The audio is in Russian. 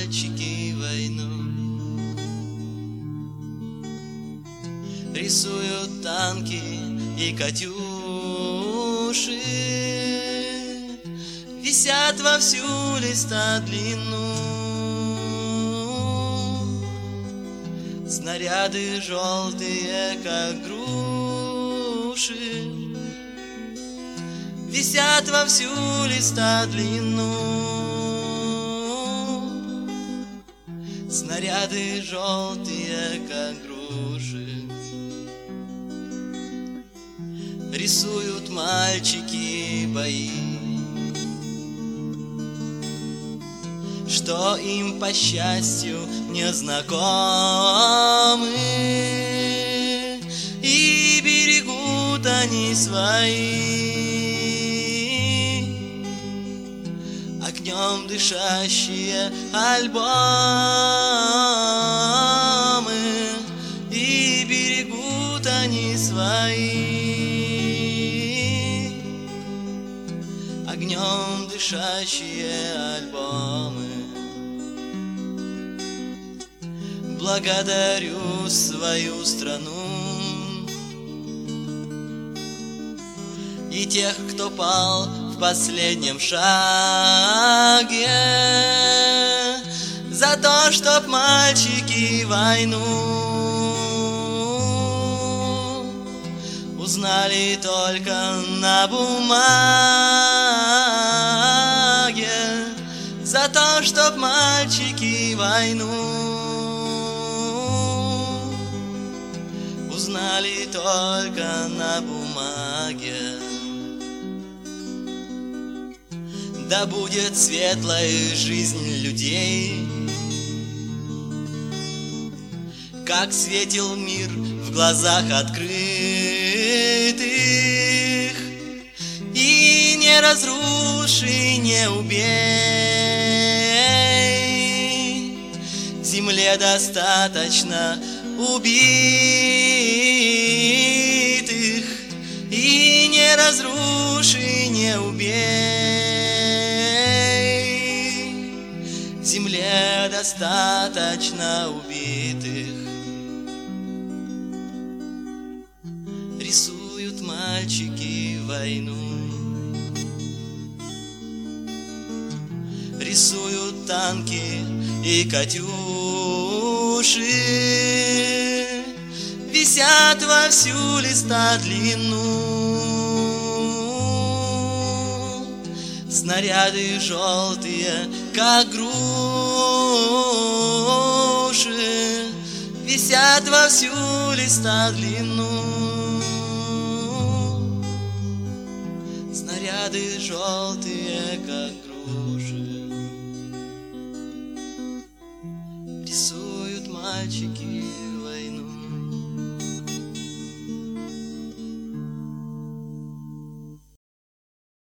мальчики войну, рисуют танки и катюши, висят во всю листа длину. Снаряды желтые, как груши, висят во всю листа длину. Снаряды желтые, как груши, рисуют мальчики бои, что им по счастью не знакомы, и берегут они свои огнем дышащие альбомы, и берегут они свои огнем дышащие альбомы. Благодарю свою страну и тех, кто пал в последнем шаге, за то, чтоб мальчики войну узнали только на бумаге, за то, чтоб мальчики войну узнали только на бумаге. Да будет светлой жизнь людей, как светил мир в глазах открытых, и не разруши, не убей, земле достаточно убитых, и не разруши, не убей, земле достаточно убитых. Рисуют мальчики войну, рисуют танки и катюши, висят во всю листа длину. Снаряды желтые, как груши, висят во всю листа длину. Снаряды желтые, как груши, рисуют мальчики